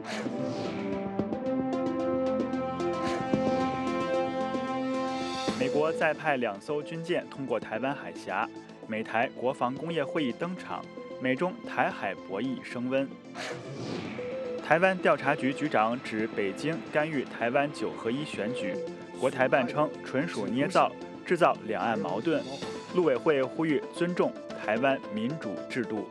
美国再派2艘军舰通过台湾海峡，美台国防工业会议登场，美中台海博弈升温。台湾调查局局长指北京干预台湾9合1选举，国台办称纯属捏造，制造两岸矛盾。陆委会呼吁尊重台湾民主制度。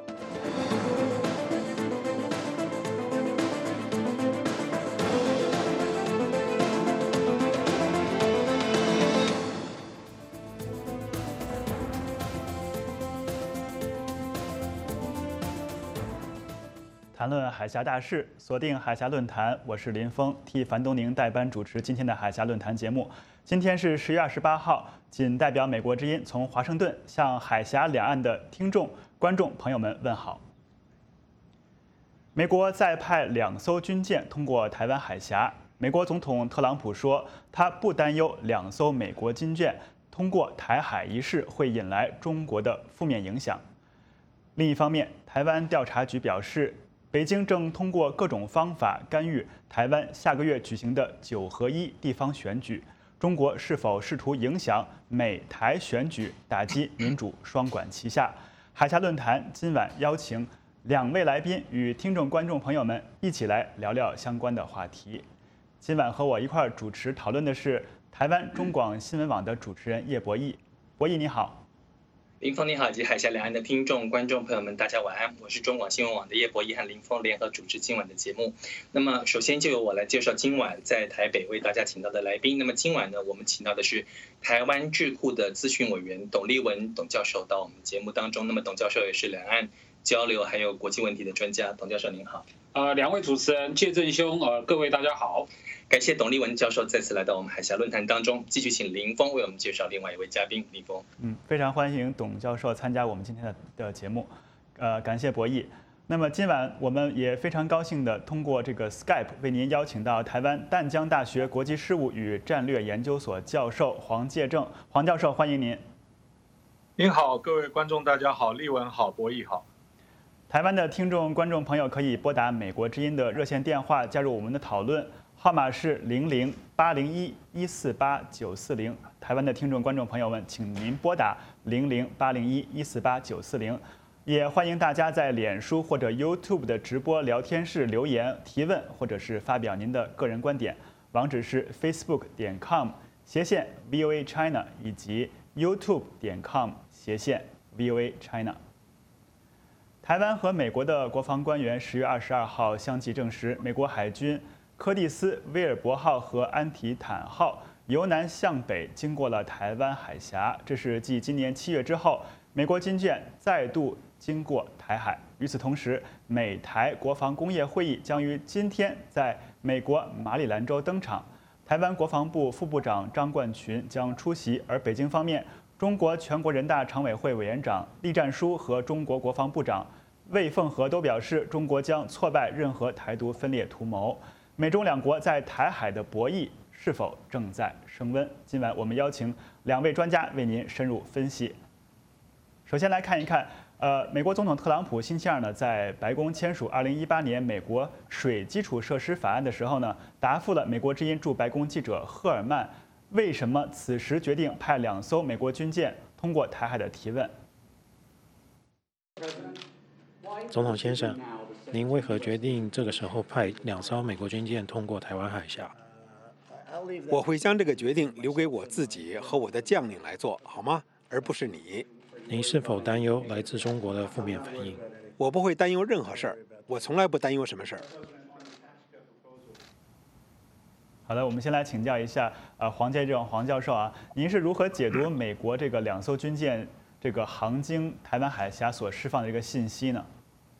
谈论海峡大事，锁定海峡论坛，我是林峰，替樊东宁代班主持今天的海峡论坛节目。今天是10月28号，仅代表美国之音从华盛顿向海峡两岸的听众、观众朋友们问好。美国再派2艘军舰通过台湾海峡，美国总统特朗普说，他不担忧2艘美国军舰通过台海一事会引来中国的负面影响。另一方面，台湾调查局表示，北京正通过各种方法干预台湾下个月举行的9合1地方选举，中国是否试图影响美台选举，打击民主双管齐下？海峡论坛今晚邀请2位来宾与听众观众朋友们一起来聊聊相关的话题。今晚和我一块儿主持讨论的是台湾中广新闻网的主持人叶博弈。博弈你好。 林峰你好，以及海峡两岸的听众、观众朋友们，大家晚安。我是中广新闻网的叶博弈和林峰联合主持今晚的节目。那么，首先就由我来介绍今晚在台北为大家请到的来宾。那么今晚呢，我们请到的是台湾智库的咨询委员董立文董教授到我们节目当中。那么董教授也是两岸交流还有国际问题的专家。董教授您好。 2位主持人介正兄，各位大家好。 感谢董立文教授再次来到我们海峡论坛当中，继续请林峰为我们介绍另外一位嘉宾林峰。 非常欢迎董教授参加我们今天的节目，感谢博弈。那么今晚我们也非常高兴的通过这个 Skype 为您邀请到台湾淡江大学国际事务与战略研究所教授黄介正，黄教授欢迎您。 您好，各位观众大家好，立文好，博弈好。 台湾的听众观众朋友可以拨打美国之音的热线电话加入我们的讨论。号码是0080114890，台湾的听众观众朋友们，请您拨打0080114890，也欢迎大家在脸书或者 YouTube 的直播聊天室留言提问，或者是发表您的个人观点。网址是 facebook.com/VOA China 以及 youtube.com/VOA China。台湾和美国的国防官员10月22号相继证实，美国海军柯蒂斯·威尔伯号和安提坦号由南向北经过了台湾海峡，这是继今年7月之后，美国军舰再度经过台海。与此同时，美台国防工业会议将于今天在美国马里兰州登场，台湾国防部副部长张冠群将出席，而北京方面，中国全国人大常委会委员长栗战书和中国国防部长魏凤和都表示，中国将挫败任何台独分裂图谋。美中两国在台海的博弈是否正在升温？今晚我们邀请2位专家为您深入分析。首先来看一看，美国总统特朗普星期二呢，在白宫签署2018年美国水基础设施法案的时候呢，答复了美国之音驻白宫记者赫尔曼为什么此时决定派2艘美国军舰通过台海的提问。 总统先生，您为何决定这个时候派2艘美国军舰通过台湾海峡？ 我会将这个决定留给我自己和我的将领来做，好吗？而不是你。 您是否担忧来自中国的负面反应？ 我不会担忧任何事儿，我从来不担忧什么事儿。 好的，我们先来请教一下黄介正黄教授啊，您是如何解读美国这个2艘军舰这个航经台湾海峡所释放的一个信息呢？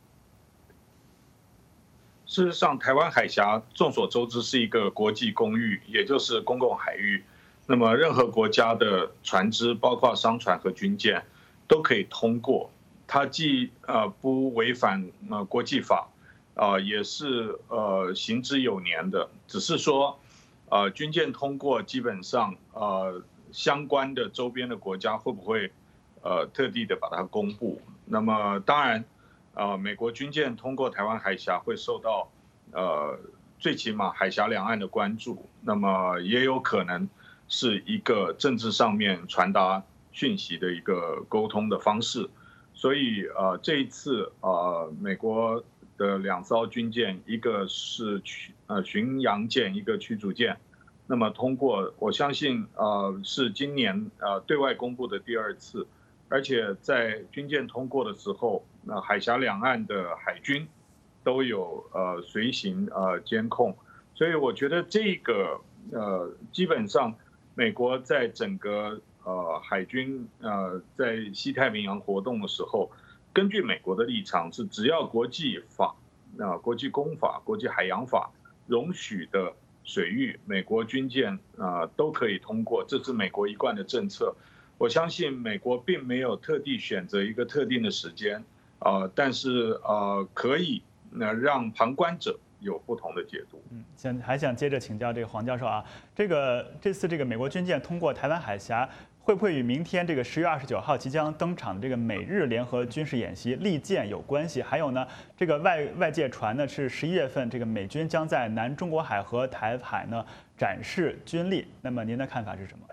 事实上，台湾海峡众所周知是一个国际公域，也就是公共海域。那么，任何国家的船只，包括商船和军舰，都可以通过。它既不违反国际法，也是行之有年的。只是说，军舰通过，基本上相关的周边的国家会不会特地的把它公布？那么，当然。美国军舰通过台湾海峡会受到最起码海峡两岸的关注，那么也有可能是一个政治上面传达讯息的一个沟通的方式。所以这一次美国的2艘军舰，一个是巡洋舰，一个驱逐舰，那么通过，我相信是今年对外公布的第2次，而且在军舰通过的时候，海峡两岸的海军都有随行监控，所以我觉得这个基本上美国在整个海军在西太平洋活动的时候，根据美国的立场是，只要国际法、国际公法、国际海洋法容许的水域，美国军舰都可以通过，这是美国一贯的政策。我相信美国并没有特地选择一个特定的时间，但是可以让旁观者有不同的解读。 还想接着请教这个黄教授啊，这次这个美国军舰通过台湾海峡，会不会与明天这个10月29号即将登场的这个美日联合军事演习利剑有关系？还有呢，这个外界传呢是11月份这个美军将在南中国海和台海呢展示军力，那么您的看法是什么？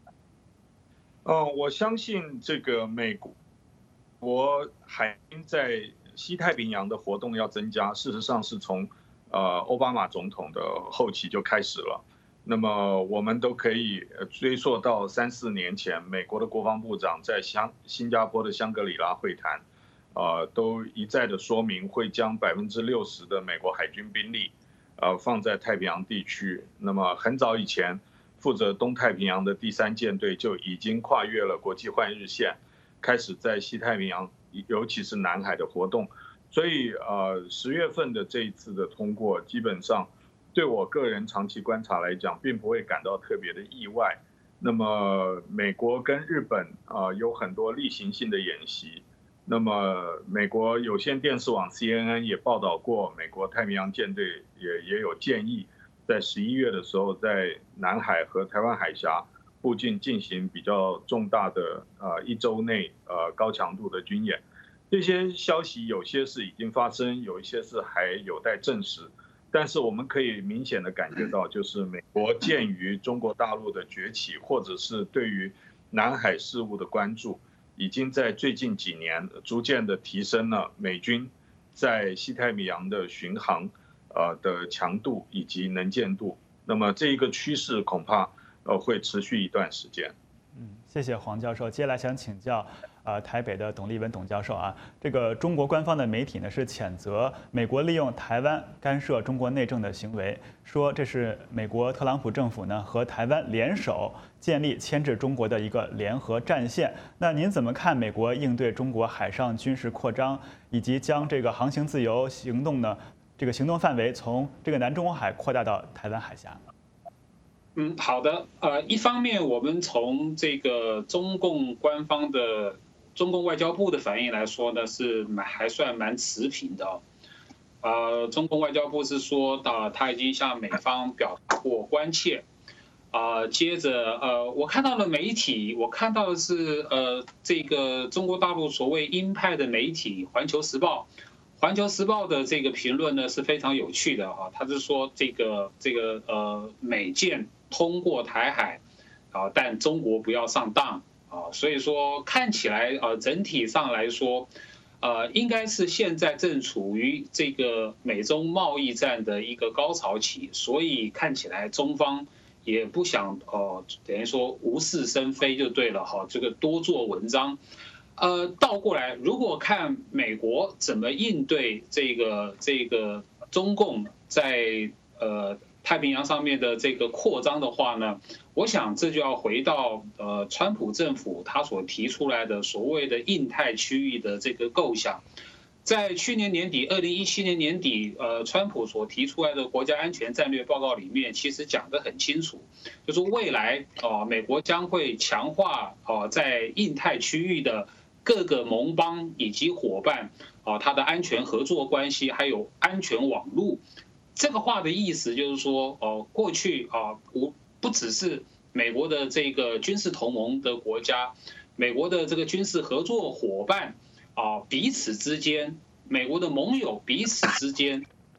我相信这个美国海军在西太平洋的活动要增加，事实上是从奥巴马总统的后期就开始了。那么我们都可以追溯到3、4年前，美国的国防部长在新加坡的香格里拉会谈，都一再的说明会将60%的美国海军兵力放在太平洋地区。那么很早以前，负责东太平洋的第3舰队就已经跨越了国际换日线，开始在西太平洋，尤其是南海的活动。所以10月份的这一次的通过，基本上对我个人长期观察来讲，并不会感到特别的意外。那么美国跟日本有很多例行性的演习。那么美国有线电视网 CNN 也报道过，美国太平洋舰队也有建议，在11月的时候，在南海和台湾海峡附近进行比较重大的1周内高强度的军演。这些消息有些是已经发生，有一些是还有待证实。但是我们可以明显的感觉到，就是美国鉴于中国大陆的崛起，或者是对于南海事务的关注，已经在最近几年逐渐的提升了美军在西太平洋的巡航的强度以及能见度。那么这一个趋势恐怕会持续一段时间。 谢谢黄教授。接下来想请教台北的董立文董教授啊，这个中国官方的媒体呢是谴责美国利用台湾干涉中国内政的行为，说这是美国特朗普政府呢和台湾联手建立牵制中国的一个联合战线。那您怎么看美国应对中国海上军事扩张，以及将这个航行自由行动呢这个行动范围从这个南中国海扩大到台湾海峡？ 好的，一方面我们从这个中共官方的中共外交部的反应来说呢，是还算蛮持平的。中共外交部是说他已经向美方表达过关切。接着我看到了媒体，我看到的是这个中国大陆所谓鹰派的媒体《环球时报》。《环球时报》的这个评论呢是非常有趣的哈，他是说这个美舰通过台海但中国不要上当所以说看起来整体上来说应该是现在正处于这个美中贸易战的一个高潮期，所以看起来中方也不想等于说无事生非就对了哈，这个多做文章。倒过来，如果看美国怎么应对这个中共在太平洋上面的这个扩张的话呢，我想这就要回到川普政府他所提出来的所谓的印太区域的这个构想。在去年年底，2017年年底，川普所提出来的国家安全战略报告里面，其实讲得很清楚，就是未来美国将会强化在印太区域的各个盟邦以及伙伴它的安全合作关系，还有安全网络。这个话的意思就是说，过去不只是美国的这个军事同盟的国家，美国的这个军事合作伙伴彼此之间，美国的盟友彼此之间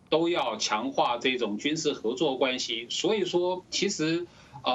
都要强化这种军事合作关系。所以说，其实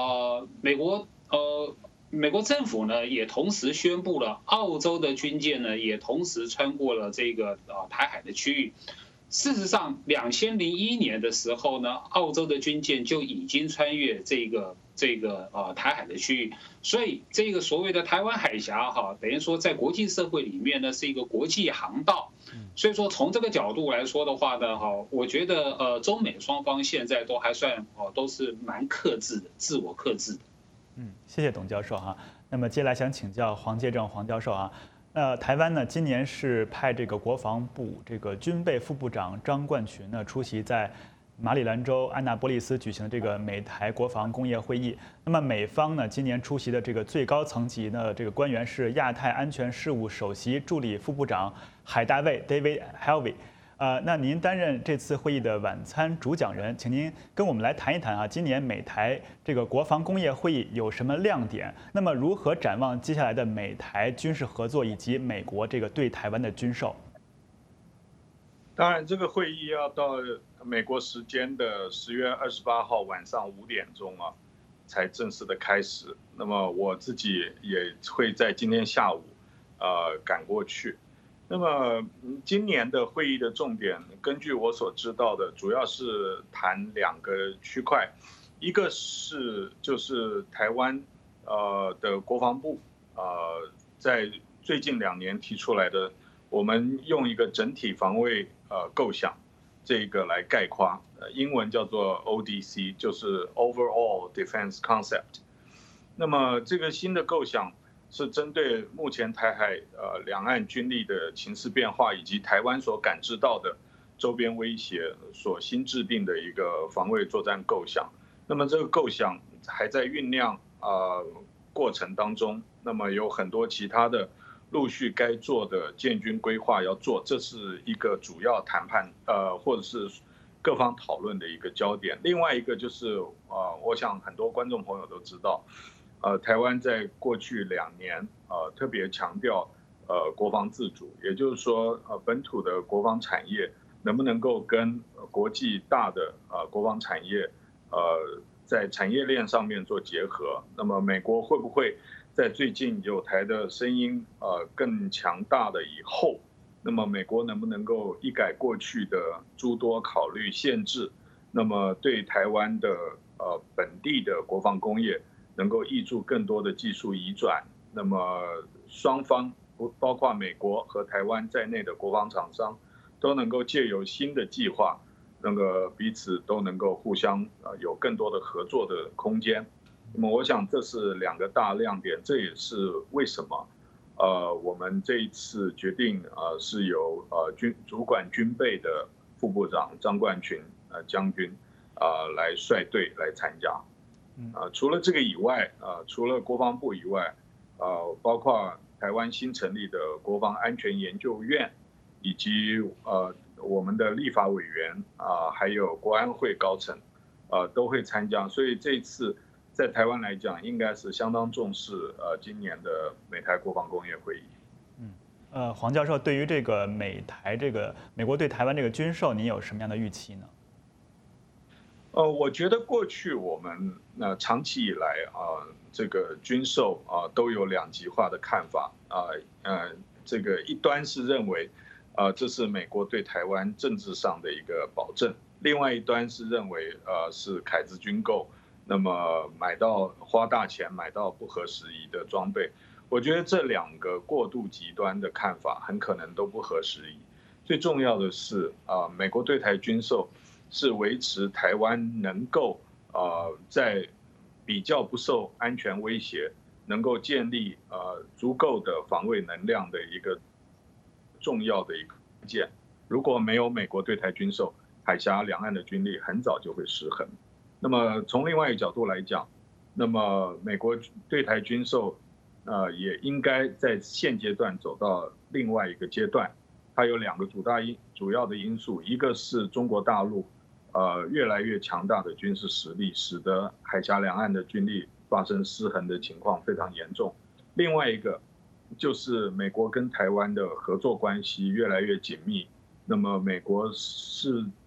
美国政府呢也同时宣布了，澳洲的军舰呢也同时穿过了这个台海的区域。事实上，2001年的时候呢，澳洲的军舰就已经穿越这个台海的区域，所以这个所谓的台湾海峡等于说在国际社会里面呢是一个国际航道。所以说从这个角度来说的话呢，我觉得中美双方现在都还算都是蛮克制的，自我克制的。 谢谢董教授哈。那么接下来想请教黄介正黄教授啊。台湾呢，今年是派这个国防部这个军备副部长张冠群呢出席在马里兰州安纳波利斯举行的这个美台国防工业会议。那么美方呢，今年出席的这个最高层级的这个官员是亚太安全事务首席助理副部长海大卫 David Helvey。那您担任这次会议的晚餐主讲人，请您跟我们来谈一谈啊，今年美台这个国防工业会议有什么亮点？那么如何展望接下来的美台军事合作以及美国这个对台湾的军售？ 当然，这个会议要到美国时间的10月28号晚上5点钟啊，才正式的开始。那么我自己也会在今天下午赶过去。那么今年的会议的重点，根据我所知道的，主要是谈2个区块，一个是就是台湾的国防部在最近2年提出来的，我们用一个整体防卫构想这个来概括，英文叫做 ODC， 就是 Overall Defense Concept。那么这个新的构想是针对目前台海两岸军力的情势变化，以及台湾所感知到的周边威胁所新制定的一个防卫作战构想。那么这个构想还在酝酿过程当中，那么有很多其他的陆续该做的建军规划要做，这是一个主要谈判或者是各方讨论的一个焦点。另外一个就是我想很多观众朋友都知道。台湾在过去2年特别强调国防自主，也就是说本土的国防产业能不能够跟国际大的国防产业在产业链上面做结合。那么美国会不会在最近有台的声音更强大的以后，那么美国能不能够一改过去的诸多考虑限制，那么对台湾的本地的国防工业能够挹注更多的技术移转，那么双方包括美国和台湾在内的国防厂商都能够借由新的计划，那个彼此都能够互相有更多的合作的空间。那么我想这是2个大亮点，这也是为什么我们这一次决定是由主管军备的副部长张冠群将军来率队来参加。除了这个以外，除了国防部以外，包括台湾新成立的国防安全研究院，以及我们的立法委员还有国安会高层，都会参加。所以这一次在台湾来讲，应该是相当重视今年的美台国防工业会议。 黄教授，对于这个美国对台湾这个军售，您有什么样的预期呢？ 我觉得过去我们长期以来这个军售都有2极化的看法这个一端是认为这是美国对台湾政治上的一个保证，另外一端是认为是凯子军购，那么花大钱买到不合时宜的装备。我觉得这2个过度极端的看法很可能都不合时宜。最重要的是美国对台军售是维持台湾能够在比较不受安全威胁，能够建立足够的防卫能量的一个重要的一个关键。如果没有美国对台军售，海峡两岸的军力很早就会失衡。那么从另外一个角度来讲，那么美国对台军售也应该在现阶段走到另外一个阶段。它有2个主要的因素，一个是中国大陆越来越强大的军事实力，使得海峡两岸的军力发生失衡的情况非常严重。另外一个就是美国跟台湾的合作关系越来越紧密，那么美国是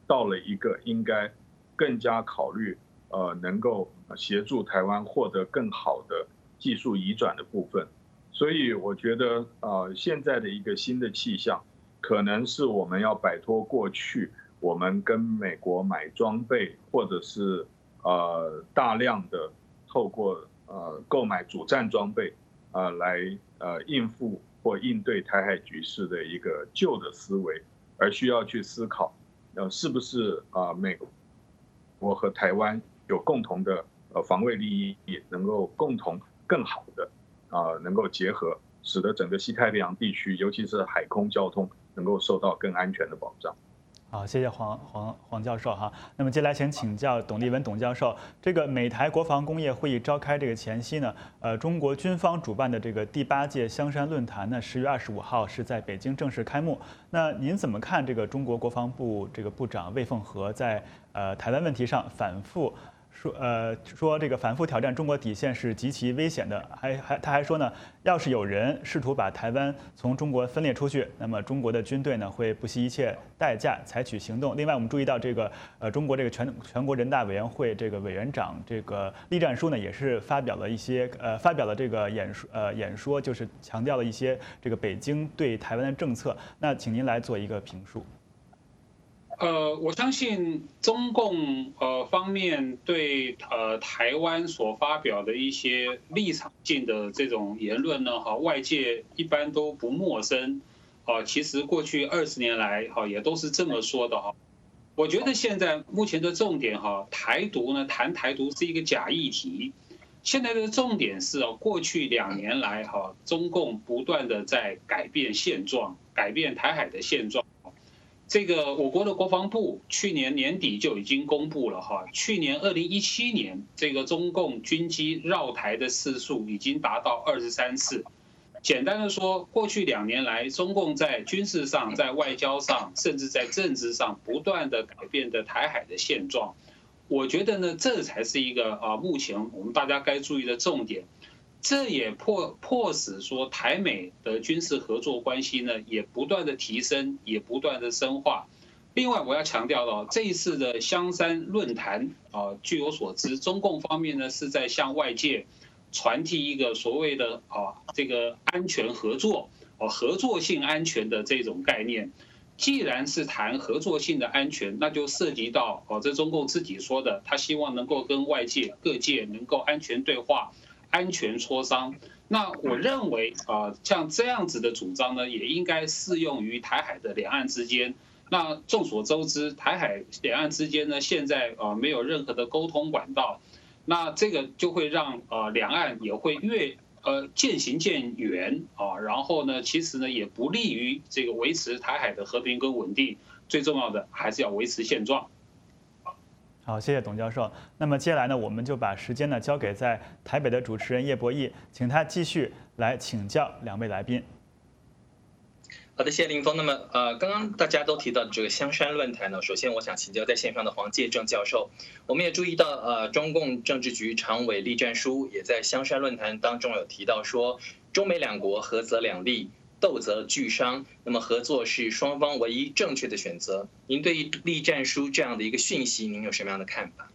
到了一个应该更加考虑能够协助台湾获得更好的技术移转的部分。所以我觉得现在的一个新的气象，可能是我们要摆脱过去我们跟美国买装备，或者是大量的透过购买主战装备来应付或应对台海局势的一个旧的思维，而需要去思考是不是美国和台湾有共同的防卫利益，能够共同更好的能够结合，使得整个西太平洋地区，尤其是海空交通，能够受到更安全的保障。 好，谢谢黄教授哈。那么接下来请教董立文董教授，这个美台国防工业会议召开这个前夕呢，中国军方主办的这个第8届香山论坛呢，10月25号是在北京正式开幕。那您怎么看这个中国国防部这个部长魏凤和在台湾问题上反复说这个反复挑战中国底线是极其危险的，他还说呢，要是有人试图把台湾从中国分裂出去，那么中国的军队呢会不惜一切代价采取行动。另外，我们注意到这个中国这个全国人大委员会这个委员长这个栗战书呢，也是发表了这个演说，就是强调了一些这个北京对台湾的政策。那请您来做一个评述。 我相信中共方面对台湾所发表的一些立场性的这种言论呢，外界一般都不陌生。其实过去20年来也都是这么说的哈。我觉得现在目前的重点台独呢，谈台独是一个假议题。现在的重点是过去2年来中共不断的在改变现状，改变台海的现状。这个我国的国防部去年年底就已经公布了去年2017年这个中共军机绕台的次数已经达到23次。简单的说，过去2年来，中共在军事上、在外交上，甚至在政治上不断的改变的台海的现状。我觉得呢，这才是一个目前我们大家该注意的重点。这也迫使说台美的军事合作关系呢，也不断的提升，也不断的深化。另外，我要强调到这一次的香山论坛据我所知，中共方面呢是在向外界传递一个所谓的这个安全合作合作性安全的这种概念。既然是谈合作性的安全，那就涉及到这中共自己说的，他希望能够跟外界各界能够安全对话。安全磋商，那我认为像这样子的主张呢，也应该适用于台海的两岸之间。那众所周知，台海两岸之间呢，现在没有任何的沟通管道，那这个就会让两岸也会越渐行渐远然后呢，其实呢也不利于这个维持台海的和平跟稳定。最重要的还是要维持现状。 好，谢谢董教授。那么接下来呢，我们就把时间呢交给在台北的主持人叶博弈，请他继续来请教2位来宾。 好的，谢谢林峰。那么刚刚大家都提到这个香山论坛呢，首先我想请教在线上的黄介正教授。我们也注意到中共政治局常委栗战书也在香山论坛当中有提到说，中美两国合则两利，斗则俱伤，那么合作是双方唯一正确的选择。您对于栗战书这样的一个讯息，您有什么样的看法？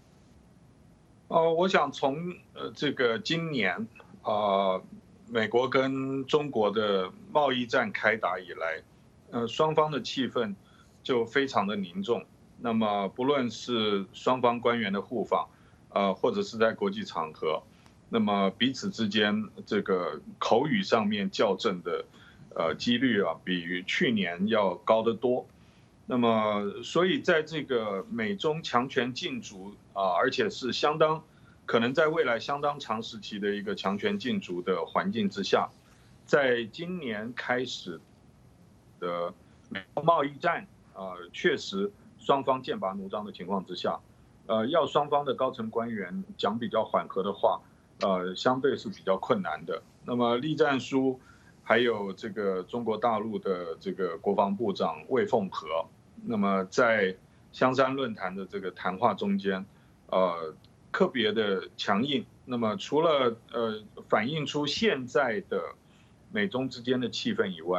我想从这个今年美国跟中国的贸易战开打以来，双方的气氛就非常的凝重。那么不论是双方官员的互访，或者是在国际场合，那么彼此之间这个口语上面校正的几率比去年要高得多。那么所以在这个美中强权竞逐而且是可能在未来相当长时期的一个强权竞逐的环境之下，在今年开始的美中贸易战确实双方剑拔弩张的情况之下，要双方的高层官员讲比较缓和的话，相对是比较困难的。那么栗战书还有这个中国大陆的这个国防部长魏凤和，那么在香山论坛的这个谈话中间，特别的强硬。那么除了反映出现在的美中之间的气氛以外，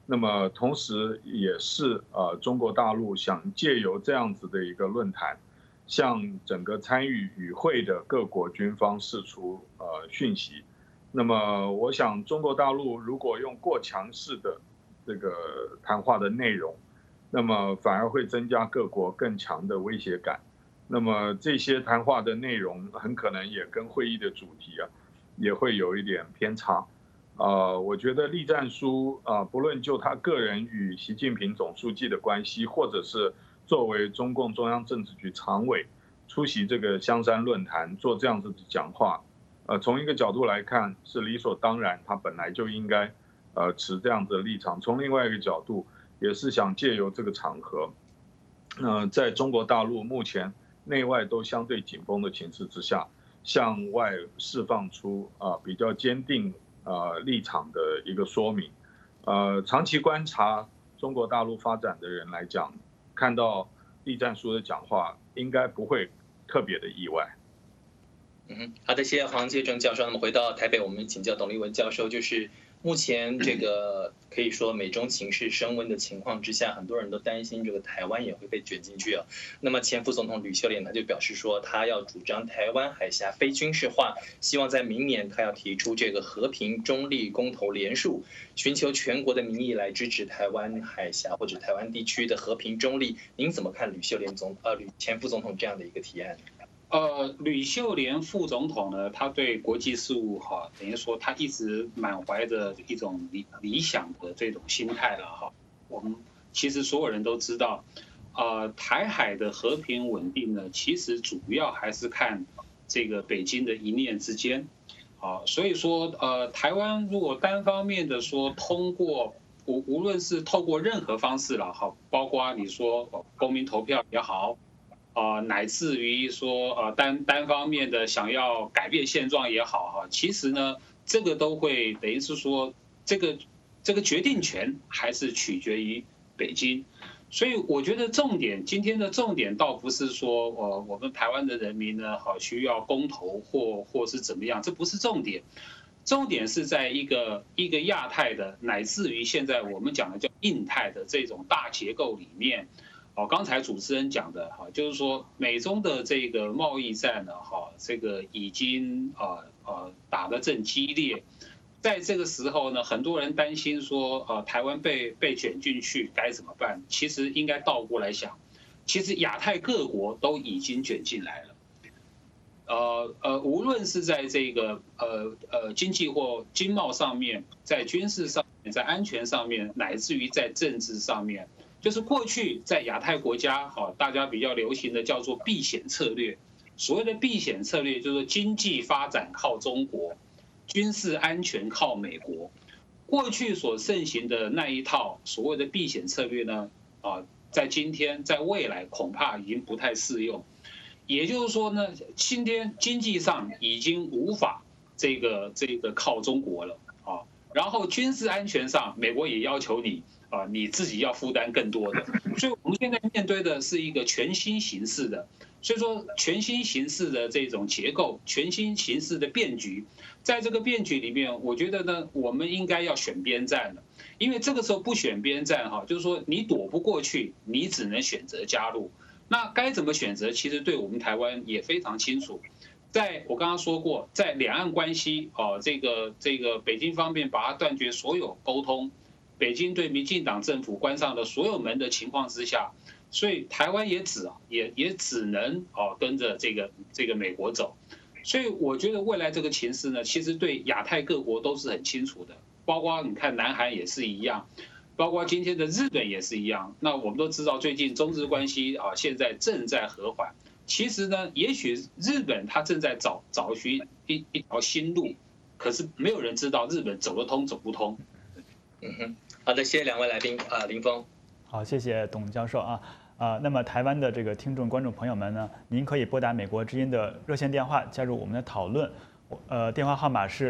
那么同时也是中国大陆想借由这样子的一个论坛，向整个参与与会的各国军方释出讯息。那么我想中国大陆如果用过强势的这个谈话的内容，那么反而会增加各国更强的威胁感。那么这些谈话的内容很可能也跟会议的主题也会有一点偏差。我觉得栗战书不论就他个人与习近平总书记的关系，或者是作为中共中央政治局常委出席这个香山论坛做这样子的讲话，从一个角度来看是理所当然，他本来就应该持这样子的立场。从另外一个角度，也是想借由这个场合，在中国大陆目前内外都相对紧绷的情势之下，向外释放出比较坚定立场的一个说明。长期观察中国大陆发展的人来讲，看到栗战书的讲话，应该不会特别的意外。 好的，谢谢黄介正教授。那么回到台北，我们请教董立文教授，就是目前这个可以说美中情势升温的情况之下，很多人都担心这个台湾也会被卷进去啊。那么前副总统吕秀莲他就表示说，他要主张台湾海峡非军事化，希望在明年他要提出这个和平中立公投连署，寻求全国的民意来支持台湾海峡或者台湾地区的和平中立。您怎么看吕秀莲前副总统这样的一个提案？ 吕秀莲副总统呢，他对国际事务等于说他一直满怀着一种理想的这种心态了我们其实所有人都知道，台海的和平稳定呢，其实主要还是看这个北京的一念之间。所以说台湾如果单方面的说通过无论是透过任何方式了包括你说公民投票也好。乃至于说单方面的想要改变现状也好其实呢，这个都会等于是说这个决定权还是取决于北京。所以我觉得今天的重点倒不是说我们台湾的人民呢需要公投或是怎么样，这不是重点。重点是在一个亚太的，乃至于现在我们讲的叫印太的这种大结构里面。刚才主持人讲的就是说美中的这个贸易战呢这个已经打得正激烈，在这个时候呢，很多人担心说台湾被卷进去该怎么办？其实应该倒过来想，其实亚太各国都已经卷进来了。无论是在这个经济或经贸上面，在军事上面，在安全上面，乃至于在政治上面。就是过去在亚太国家大家比较流行的叫做避险策略。所谓的避险策略就是经济发展靠中国，军事安全靠美国。过去所盛行的那一套所谓的避险策略呢在今天在未来恐怕已经不太适用。也就是说呢，今天经济上已经无法这个靠中国了然后军事安全上美国也要求你自己要负担更多的。所以我们现在面对的是一个全新形势的，所以说全新形势的这种结构，全新形势的变局。在这个变局里面，我觉得呢，我们应该要选边站了。因为这个时候不选边站就是说你躲不过去，你只能选择加入。那该怎么选择，其实对我们台湾也非常清楚。在我刚刚说过，在两岸关系这个北京方面把它断绝所有沟通，北京对民进党政府关上了所有门的情况之下，所以台湾也只能跟着这个美国走。所以我觉得未来这个情势呢，其实对亚太各国都是很清楚的，包括你看南韩也是一样，包括今天的日本也是一样。那我们都知道最近中日关系现在正在和缓。其实呢，也许日本他正在找寻一条新路，可是没有人知道日本走得通走不通。 好的，谢谢两位来宾林峰。 好，谢谢董教授那么台湾的这个听众观众朋友们呢，您可以拨打美国之音的热线电话加入我们的讨论，电话号码是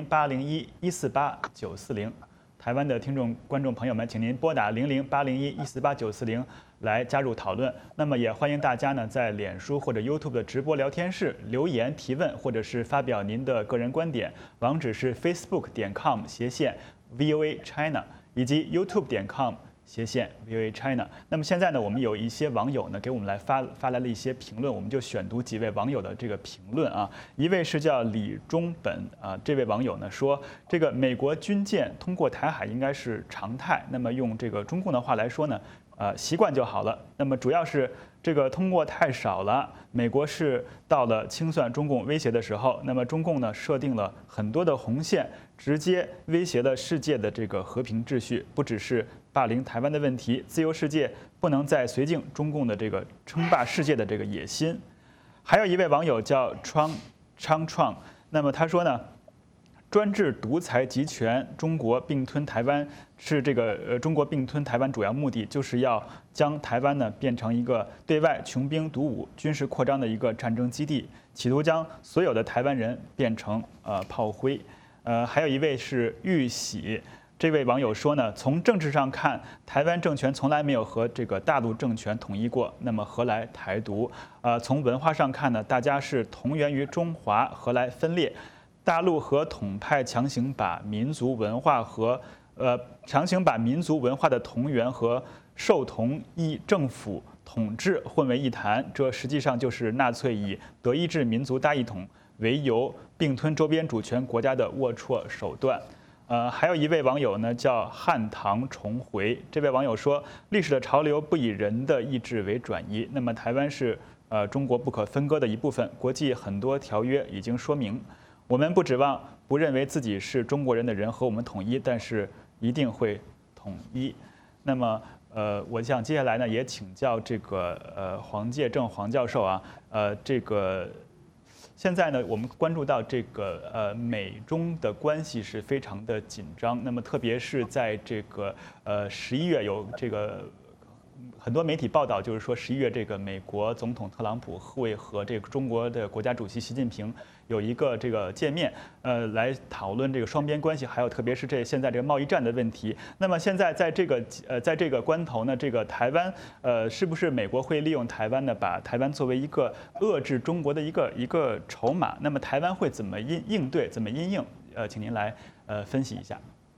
008011489440。台湾的听众观众朋友们，请您拨打008011489440来加入讨论。那么也欢迎大家呢在脸书或者 YouTube 的直播聊天室留言提问，或者是发表您的个人观点。网址是facebook.com/VOA China， 以及 YouTube.com/VOA China。那么现在呢，我们有一些网友呢给我们发来了一些评论，我们就选读几位网友的这个评论啊。一位是叫李中本啊，这位网友呢说，这个美国军舰通过台海应该是常态。那么用这个中共的话来说呢，习惯就好了。那么主要是这个通过太少了，美国是到了清算中共威胁的时候，那么中共呢设定了很多的红线，直接威胁了世界的这个和平秩序，不只是霸凌台湾的问题，自由世界不能再绥靖中共的这个称霸世界的这个野心。还有一位网友叫昌创，那么他说呢，专制独裁集权，中国并吞台湾是这个中国并吞台湾主要目的就是要将台湾呢变成一个对外穷兵黩武、军事扩张的一个战争基地，企图将所有的台湾人变成炮灰。还有一位是玉喜。这位网友说呢，从政治上看，台湾政权从来没有和这个大陆政权统一过，那么何来台独？从文化上看呢，大家是同源于中华，何来分裂？大陆和统派强行把民族文化的同源和受同一政府统治混为一谈，这实际上就是纳粹以德意志民族大一统为由并吞周边主权国家的龌龊手段。还有一位网友呢叫汉唐重回，这位网友说，历史的潮流不以人的意志为转移，那么台湾是中国不可分割的一部分，国际很多条约已经说明，我们不指望不认为自己是中国人的人和我们统一，但是一定会统一。那么我想接下来呢也请教这个黄介正黄教授啊，这个。现在呢，我们关注到这个美中的关系是非常的紧张。那么特别是在这个11月有这个很多媒体报道，就是说11月这个美国总统特朗普会和这个中国的国家主席习近平有一个这个见面，来讨论这个双边关系，还有特别是现在这个贸易战的问题。那么现在在这个关头呢，这个台湾是不是美国会利用台湾呢，把台湾作为一个遏制中国的一个筹码？那么台湾会怎么应对，怎么因应？请您来分析一下。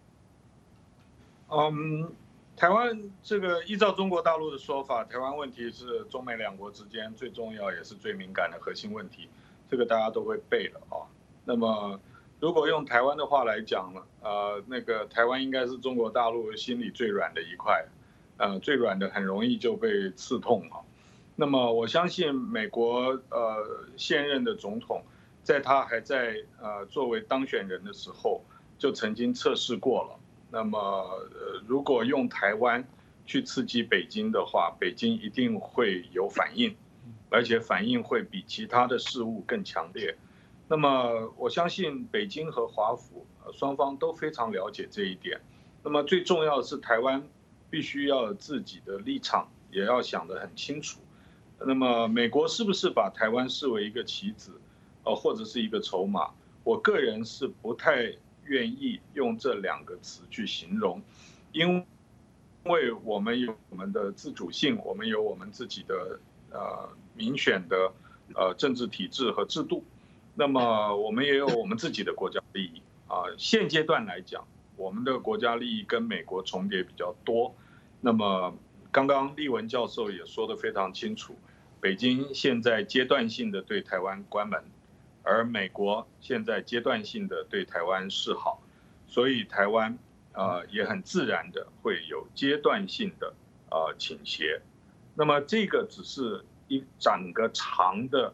台湾这个依照中国大陆的说法，台湾问题是中美两国之间最重要也是最敏感的核心问题。这个大家都会背了啊。那么，如果用台湾的话来讲呢，那个台湾应该是中国大陆心里最软的一块，最软的很容易就被刺痛啊。那么我相信美国现任的总统，在他还在作为当选人的时候，就曾经测试过了。那么如果用台湾去刺激北京的话，北京一定会有反应。而且反应会比其他的事物更强烈。那么我相信北京和华府双方都非常了解这一点。那么最重要的是台湾必须要有自己的立场，也要想得很清楚。那么美国是不是把台湾视为一个棋子，或者是一个筹码？我个人是不太愿意用这两个词去形容，因为我们有我们的自主性，我们有我们自己的民选的政治体制和制度，那么我们也有我们自己的国家利益啊。现阶段来讲，我们的国家利益跟美国重叠比较多。那么刚刚立文教授也说得非常清楚，北京现在阶段性的对台湾关门，而美国现在阶段性的对台湾示好，所以台湾也很自然的会有阶段性的倾斜。那么这个只是一整个长的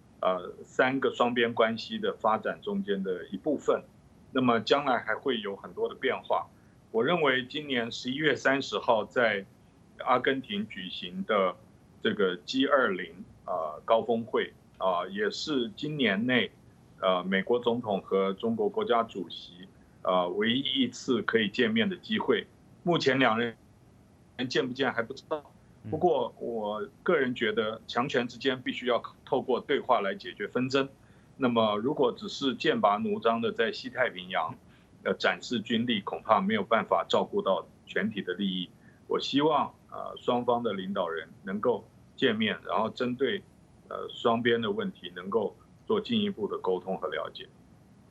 3个双边关系的发展中间的一部分，那么将来还会有很多的变化。我认为今年11月30号在阿根廷举行的这个 G20高峰会也是今年内美国总统和中国国家主席唯一一次可以见面的机会。目前两人见不见还不知道。不过我个人觉得强权之间必须要透过对话来解决纷争。那么如果只是剑拔弩张的在西太平洋展示军力，恐怕没有办法照顾到全体的利益。我希望双方的领导人能够见面，然后针对双边的问题能够做进一步的沟通和了解。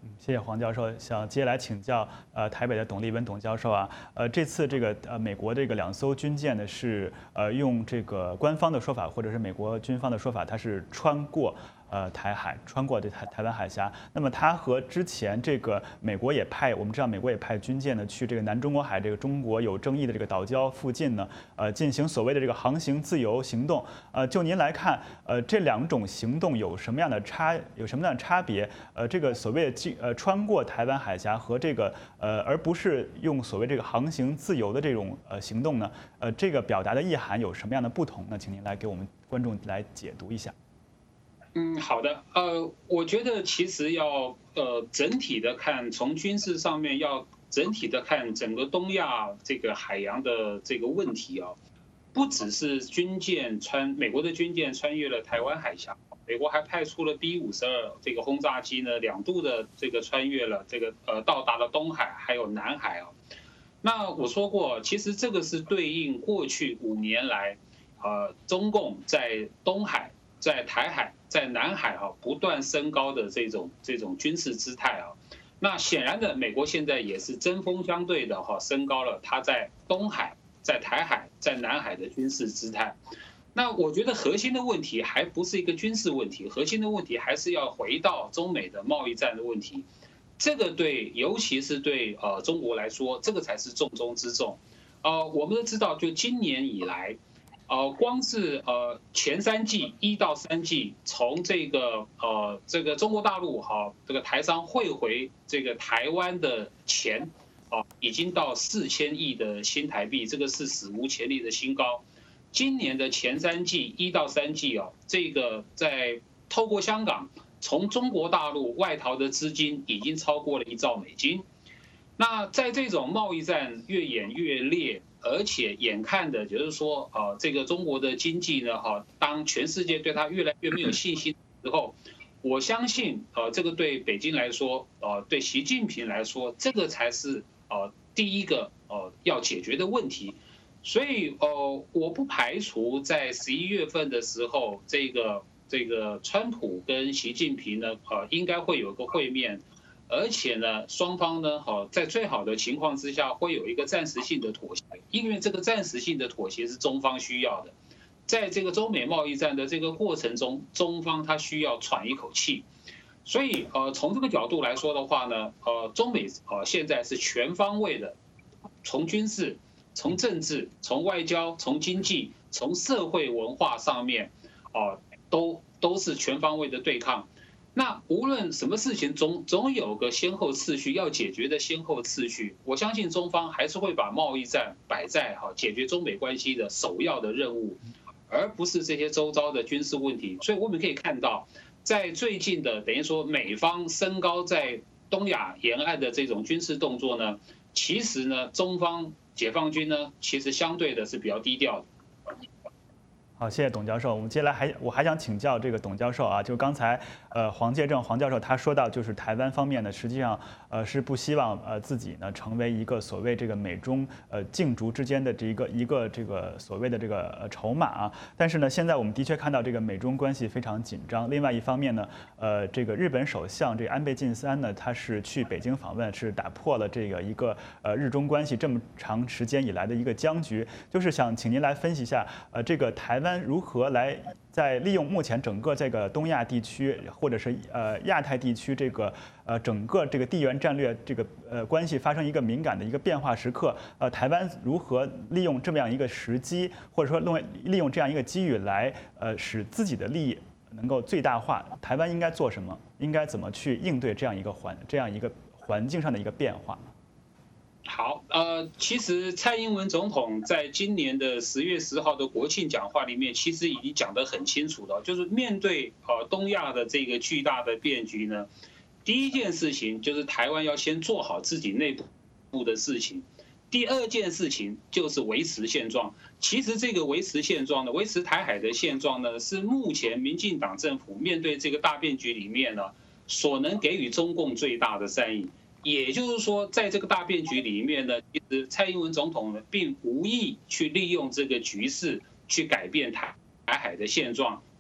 谢谢黄教授。想接下来请教台北的董立文董教授啊，这次这个美国这个2艘军舰呢是用这个官方的说法或者是美国军方的说法，它是穿过台海，穿过这台湾海峡。那么它和之前这个我们知道美国也派军舰呢去这个南中国海这个中国有争议的这个岛礁附近呢，进行所谓的这个航行自由行动。就您来看，这2种行动有什么样的差别？这个所谓的穿过台湾海峡和这个而不是用所谓这个航行自由的这种行动呢，这个表达的意涵有什么样的不同呢？请您来给我们观众来解读一下。 好的，我觉得其实要整体的看，从军事上面要整体的看整个东亚这个海洋的这个问题啊，不只是美国的军舰穿越了台湾海峡，美国还派出了 B-52这个轰炸机呢，2度的这个穿越了这个到达了东海还有南海啊。那我说过，其实这个是对应过去5年来，中共在东海、在台海、在南海不断升高的这种军事姿态啊。那显然的，美国现在也是针锋相对的升高了它在东海、在台海、在南海的军事姿态。那我觉得核心的问题还不是一个军事问题，核心的问题还是要回到中美的贸易战的问题。这个尤其是对中国来说，这个才是重中之重。我们都知道，就今年以来，光是前3季1到3季，从这个中国大陆这个台商汇回这个台湾的钱已经到4000亿的新台币，这个是史无前例的新高。今年的前3季1到3季这个在透过香港从中国大陆外逃的资金已经超过了1兆美金。那在这种贸易战越演越烈，而且眼看的就是说这个中国的经济呢当全世界对它越来越没有信心之后，我相信这个对北京来说对习近平来说，这个才是第一个要解决的问题。所以我不排除在11月份的时候，这个川普跟习近平呢应该会有一个会面，而且呢双方呢在最好的情况之下会有一个暂时性的妥协，因为这个暂时性的妥协是中方需要的。在这个中美贸易战的这个过程中，中方他需要喘一口气。所以从这个角度来说的话呢，中美现在是全方位的，从军事、从政治、从外交、从经济、从社会文化上面都是全方位的对抗。那无论什么事情总有个先后次序，要解决的先后次序。我相信中方还是会把贸易战摆在解决中美关系的首要的任务，而不是这些周遭的军事问题。所以我们可以看到，在最近的等于说美方升高在东亚沿岸的这种军事动作呢，其实呢中方解放军呢其实相对的是比较低调的。 好，谢谢董教授。我们接下来我还想请教这个董教授啊，就刚才黄介正黄教授他说到，就是台湾方面呢，实际上是不希望自己呢成为一个所谓这个美中竞逐之间的这一个这个所谓的这个筹码啊。但是呢，现在我们的确看到这个美中关系非常紧张。另外一方面呢，这个日本首相这个安倍晋三呢，他是去北京访问，是打破了这个一个日中关系这么长时间以来的一个僵局。就是想请您来分析一下这个台湾如何来在利用目前整个这个东亚地区或者是亚太地区这个整个这个地缘战略这个关系发生一个敏感的一个变化时刻，台湾如何利用这么样一个时机，或者说利用这样一个机遇来使自己的利益能够最大化？台湾应该做什么？应该怎么去应对这样一个环境上的一个变化？ 好，其实蔡英文总统在今年的10月10号的国庆讲话里面，其实已经讲得很清楚了，就是面对东亚的这个巨大的变局呢，第一件事情就是台湾要先做好自己内部的事情，第二件事情就是维持现状。其实这个维持现状呢，维持台海的现状呢，是目前民进党政府面对这个大变局里面呢，所能给予中共最大的善意。也就是说，在这个大变局里面呢，其实蔡英文总统呢，并无意去利用这个局势去改变台海的现状，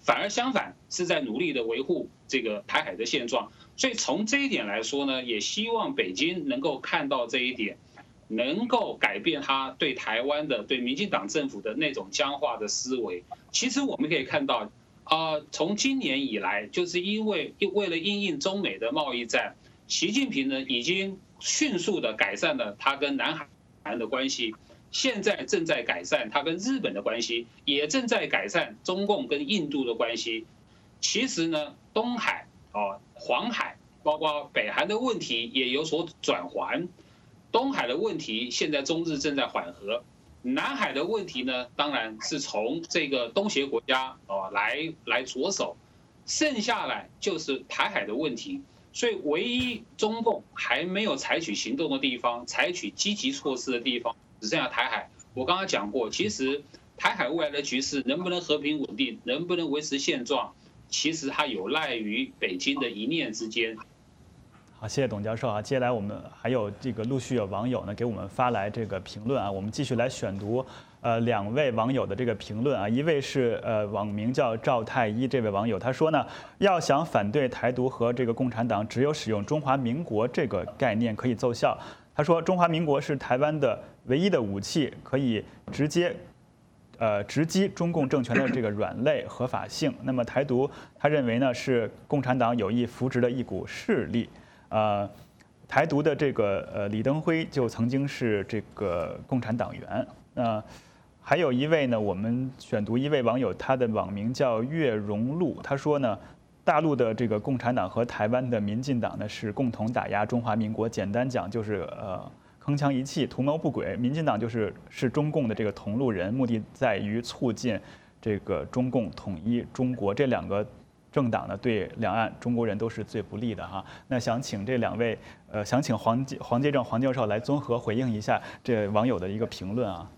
反而相反是在努力的维护这个台海的现状。所以从这一点来说呢，也希望北京能够看到这一点，能够改变他对台湾的、对民进党政府的那种僵化的思维。其实我们可以看到，从今年以来，就是因为了因应中美的贸易战，习近平呢已经迅速的改善了他跟南韩的关系，现在正在改善他跟日本的关系，也正在改善中共跟印度的关系。其实呢，东海、黄海，包括北韩的问题也有所转圜。东海的问题现在中日正在缓和，南海的问题呢，当然是从这个东协国家来着手，剩下来就是台海的问题。所以唯一中共还没有采取行动的地方，采取积极措施的地方，只剩下台海。我刚刚讲过，其实台海未来的局势能不能和平稳定，能不能维持现状，其实它有赖于北京的一念之间。 好，谢谢董教授啊。接下来我们还有这个陆续有网友呢给我们发来这个评论啊，我们继续来选读2位网友的这个评论啊。一位是网名叫赵太一这位网友，他说呢，要想反对台独和这个共产党，只有使用中华民国这个概念可以奏效。他说中华民国是台湾的唯一的武器，可以直击中共政权的这个软肋合法性。那么台独他认为呢是共产党有意扶植的一股势力。台独的这个李登辉就曾经是这个共产党员。还有一位呢，我们选读一位网友，他的网名叫岳荣禄，他说呢，大陆的这个共产党和台湾的民进党呢是共同打压中华民国，简单讲就是铿锵一气，图谋不轨。民进党是中共的这个同路人，目的在于促进这个中共统一中国。这2个政党呢，对两岸中国人都是最不利的哈。那想请这2位，想请黄介正黄教授来综合回应一下这网友的一个评论啊。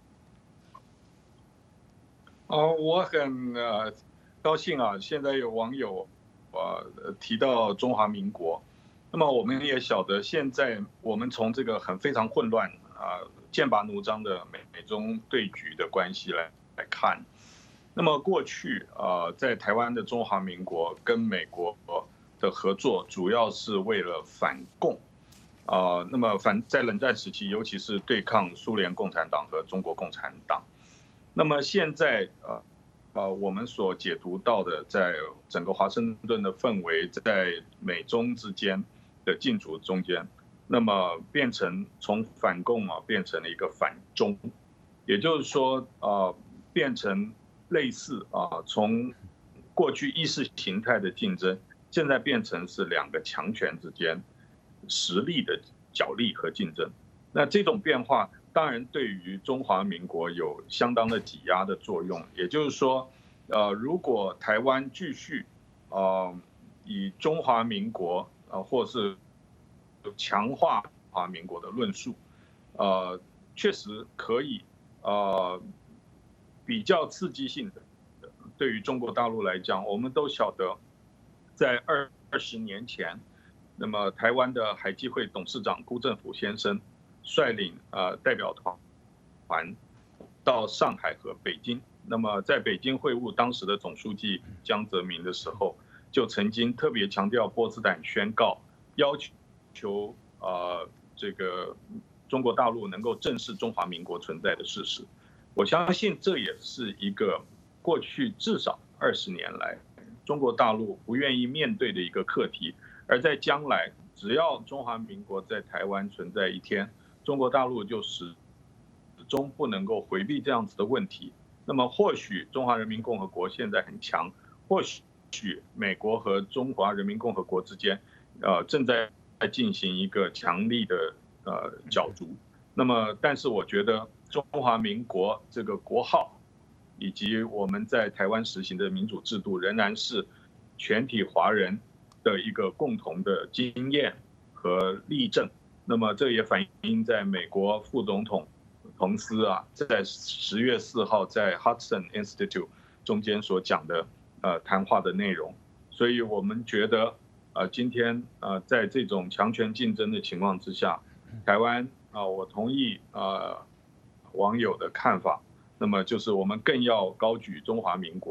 我很高兴啊，现在有网友提到中华民国。那么我们也晓得，现在我们从这个非常混乱剑拔弩张的美中对局的关系来看。那么过去在台湾的中华民国跟美国的合作，主要是为了反共，那么在冷战时期，尤其是对抗苏联共产党和中国共产党。那么现在我们所解读到的，在整个华盛顿的氛围，在美中之间的竞逐中间，那么变成从反共变成了一个反中，也就是说变成类似从过去意识形态的竞争，现在变成是2个强权之间实力的角力和竞争。那这种变化当然对于中华民国有相当的挤压的作用。也就是说，如果台湾继续以中华民国或是强化中华民国的论述，确实可以比较刺激性的。对于中国大陆来讲，我们都晓得，在20年前，那么台湾的海基会董事长辜振甫先生率领代表团到上海和北京。那么在北京会晤当时的总书记江泽民的时候，就曾经特别强调波茨坦宣告，要求这个中国大陆能够正视中华民国存在的事实。我相信这也是一个过去至少20年来中国大陆不愿意面对的一个课题。而在将来，只要中华民国在台湾存在一天，中国大陆就始终不能够回避这样子的问题。那么或许中华人民共和国现在很强，或许美国和中华人民共和国之间正在进行一个强力的角逐。那么但是我觉得中华民国这个国号以及我们在台湾实行的民主制度，仍然是全体华人的一个共同的经验和例证。那么这也反映在美国副总统彭斯在10月4号在 Hudson Institute 中间所讲的谈话的内容。所以我们觉得今天在这种强权竞争的情况之下，台湾我同意网友的看法，那么就是我们更要高举中华民国，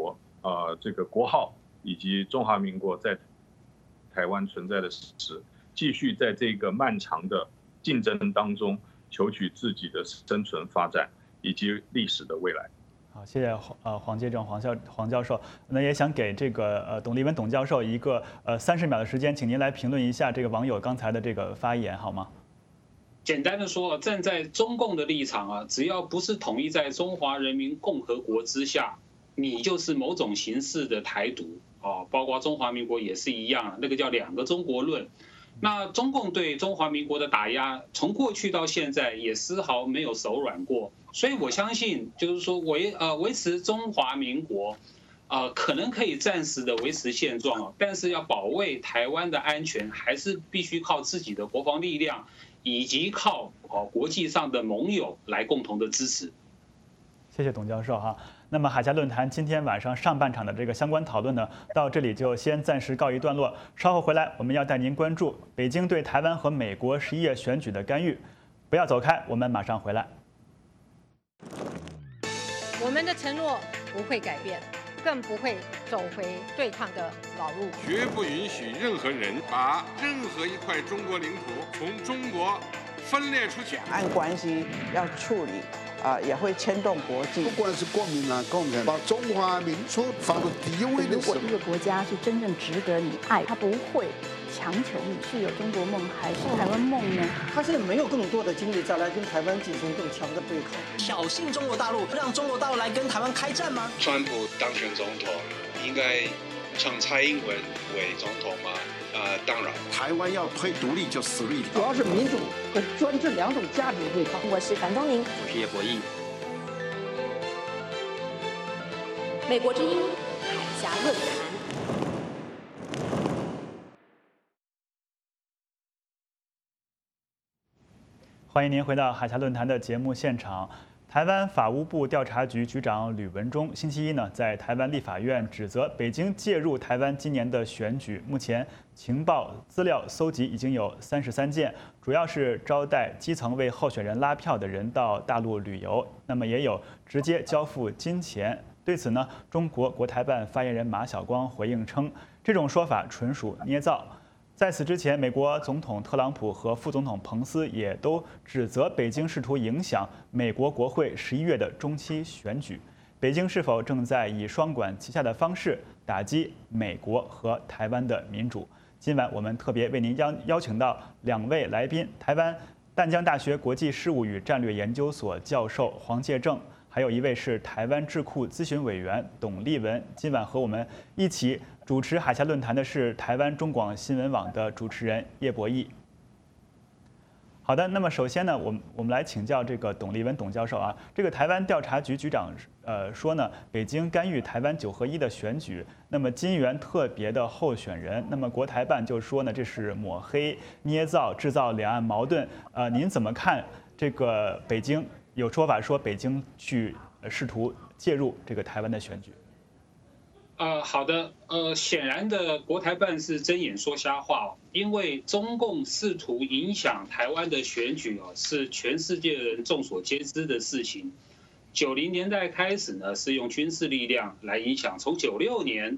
这个国号以及中华民国在台湾存在的史实，继续在这个漫长的竞争当中求取自己的生存发展以及历史的未来。 好，谢谢黄介正黄教授。那也想给这个董立文董教授一个30秒的时间，请您来评论一下这个网友刚才的这个发言，好吗？ 简单的说，站在中共的立场啊，只要不是统一在中华人民共和国之下，你就是某种形式的台独啊，包括中华民国也是一样，那个叫两个中国论。那中共对中华民国的打压，从过去到现在也丝毫没有手软过，所以我相信，就是说维持中华民国，可能可以暂时的维持现状，但是要保卫台湾的安全，还是必须靠自己的国防力量，以及靠国际上的盟友来共同的支持。 谢谢董教授哈。那么海峡论坛今天晚上上半场的这个相关讨论呢，到这里就先暂时告一段落。稍后回来，我们要带您关注北京对台湾和美国11月选举的干预。不要走开，我们马上回来。 我们的承诺不会改变，更不会走回对抗的老路。 绝不允许任何人把任何一块中国领土从中国分裂出去。 两岸关系要处理。也会牵动国际。 不管是国民党、共产党，把中华民族放到第一位的时候， 如果一个国家是真正值得你爱，他不会强求你是有中国梦还是台湾梦呢？ 他现在没有更多的精力再来跟台湾进行更强的对抗。 挑衅中国大陆，让中国大陆来跟台湾开战吗？ 川普当选总统，应该让蔡英文为总统吗？当然， 台湾要推独立就死路一条。 主要是民主和专制两种价值对抗。 我是樊东宁， 我是叶博弈。 美国之音海峡论坛， 欢迎您回到海峡论坛的节目现场。台湾法务部调查局局长吕文中星期一呢，在台湾立法院指责北京介入台湾今年的选举。目前情报资料搜集已经有33件，主要是招待基层为候选人拉票的人到大陆旅游，那么也有直接交付金钱。对此呢，中国国台办发言人马晓光回应称，这种说法纯属捏造。在此之前，美国总统特朗普和副总统彭斯也都指责北京试图影响美国国会11月的中期选举。北京是否正在以双管齐下的方式打击美国和台湾的民主？今晚我们特别为您邀请到2位来宾：台湾淡江大学国际事务与战略研究所教授黄介正，还有一位是台湾智库咨询委员董立文。今晚和我们一起主持海峡论坛的是台湾中广新闻网的主持人叶博弈。好的，那么首先呢，我们来请教这个董立文董教授啊，这个台湾调查局局长说呢，北京干预台湾9合1的选举，那么金援特别的候选人，那么国台办就说呢，这是抹黑、捏造、制造两岸矛盾。您怎么看这个北京有说法说北京去试图介入这个台湾的选举？ 好的，显然的，国台办是睁眼说瞎话，因为中共试图影响台湾的选举是全世界人众所皆知的事情。90年代开始呢，是用军事力量来影响，从96年